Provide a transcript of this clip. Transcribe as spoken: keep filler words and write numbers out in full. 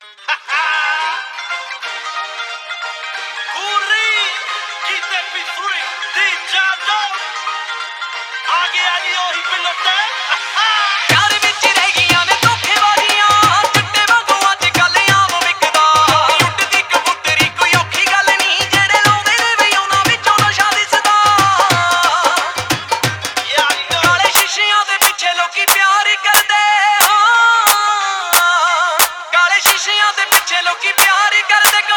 Curry, quite Pizuri, di Giado, a ਗਿਆ ਜੀ ਉਹੀ ਪਿਲਟੇ ਯਾਰ ਵਿੱਚ ਰਹਿ ਗਈਆਂ ਨੇ ਧੋਖੇਬਾਜ਼ੀਆਂ ਚਿੱਟੇ ਵਾਂਗੂ ਅੱਜ ਕੱਲ ਆਮ ਵਿਕਦਾ ਉੱਡਦੀ ਕਬੂਤਰੀ ਕੋਈ ਔਖੀ ਗੱਲ ਨਹੀਂ ਜਿਹੜੇ ਲਾਉਂਦੇ ਨੇ ਵੀ ਉਹਨਾਂ ਵਿੱਚੋਂ ਨਸ਼ਾ ਦਿਸਦਾ ਕਾਲੇ ਸ਼ੀਸ਼ਿਆਂ ਦੇ ਪਿੱਛੇ ਲੋਕੀ ਪਿਆਰ ਕਰਦੇ ਹਾਂ ਕਾਲੇ ਸ਼ੀਸ਼ਿਆਂ ਦੇ ਪਿੱਛੇ ਲੋਕੀ ਪਿਆਰ ਕਰਦੇ